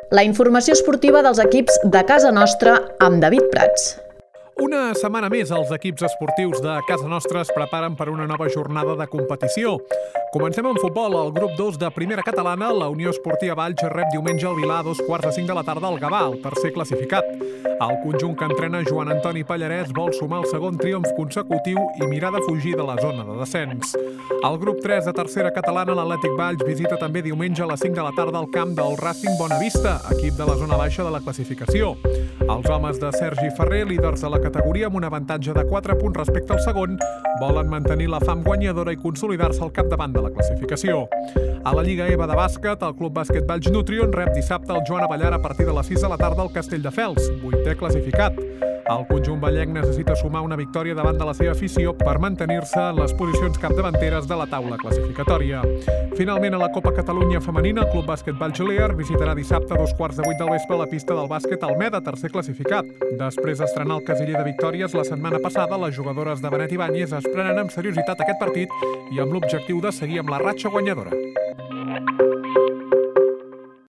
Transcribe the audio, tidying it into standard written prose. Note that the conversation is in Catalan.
La informació esportiva dels equips de casa nostra amb David Prats. Una setmana més, els equips esportius de casa nostra es preparen per una nova jornada de competició. Comencem amb futbol. El grup 2 de Primera Catalana, la Unió Esportiva Valls, rep diumenge al Vilar a 2:45 de la tarda al Gavà, el tercer classificat. El conjunt que entrena Joan Antoni Pallarès vol sumar el segon triomf consecutiu i mirar de fugir de la zona de descens. El grup 3 de Tercera Catalana, l'Atlètic Valls, visita també diumenge a les 5 de la tarda al camp del Racing Bonavista, equip de la zona baixa de la classificació. Els homes de Sergi Ferrer, líders de la categoria amb un avantatge de 4 punts respecte al segon, volen mantenir la fam guanyadora i consolidar-se al capdavant de la classificació. A la Lliga EVA de bàsquet, el Club Bàsquet Valls Nutrion rep dissabte el Joan Abellar a partir de les 6 de la tarda al Castelldefels, 8è classificat. El conjunt vallenc necessita sumar una victòria davant de la seva afició per mantenir-se en les posicions capdavanteres de la taula classificatòria. Finalment, a la Copa Catalunya Femenina, el Club Bàsquet Valls Lear visitarà dissabte a 2:15 del vespre a la pista del bàsquet Almeda, tercer classificat. Després d'estrenar el casiller de victòries la setmana passada, les jugadores de Benet Ibáñez es prenen amb seriositat aquest partit i amb l'objectiu de seguir amb la ratxa guanyadora.